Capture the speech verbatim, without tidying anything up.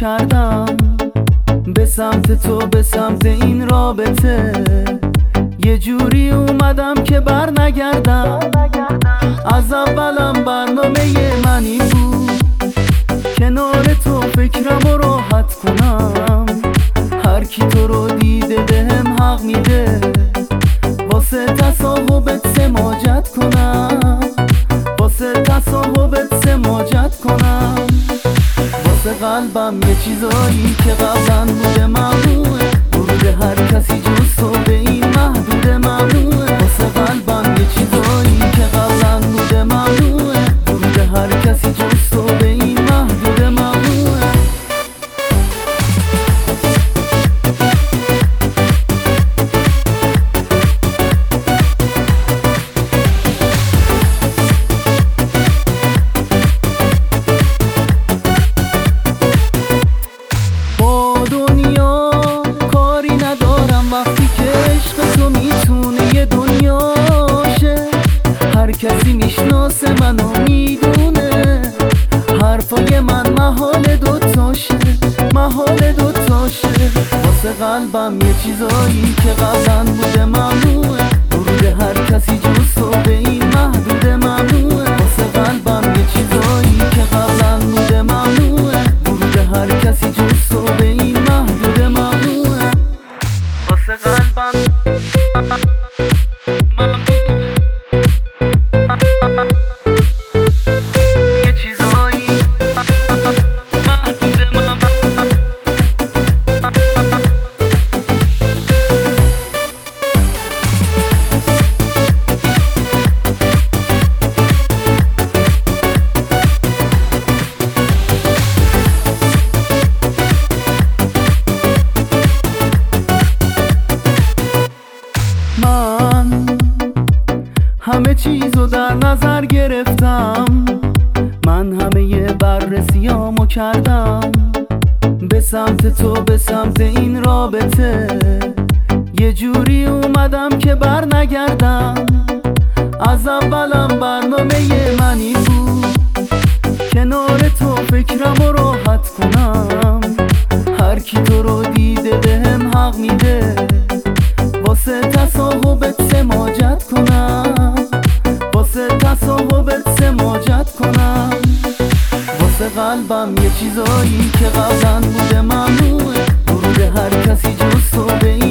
کردم به سمت تو، به سمت این رابطه. یه جوری اومدم که بر نگردم. از اولم برنامه من این بود کنار تو فکرم رو راحت کنم. هر کی تو رو دیده بهم حق میده واسه تصاحبت سماجت کنم، واسه تصاحبت سماجت کنم. واسه قلبم یه چیزایی که قبلا بوده ممنوعه، ورود هر کسی جز تو به این محدود ممنوعه. واسه قلبم یه چیزایی که قبلا بوده ممنوعه، ورود هر کسی جز تو به این محدود ممنوعه. کسی میشناسه منو میدونه حرفای من محال دوتاشه، محال دوتاشه. واسه قلبم یه چیزایی که قبلا بوده ممنوعه، ورود هر کسی جز تو به این محدود ممنوعه. واسه قلبم یه چیزایی که قبلا بوده ممنوعه، ورود هر کسی جز تو به این محدود ممنوعه. واسه قلبم همه چیزو در نظر گرفتم، من همه ی بررسیامو کردم به سمت تو، به سمت این رابطه. یه جوری اومدم که بر نگردم. از اولم برنامه من این بود کنار تو فکرم رو راحت کنم. هر کی تو رو دیده بهم حق میده واسه تصاحبت سماجت کنم، واسه تصاحبت سماجت کنم. واسه قلبم یه چیزایی که قبلا بوده ممنوعه، ورود هر کسی جز تو به این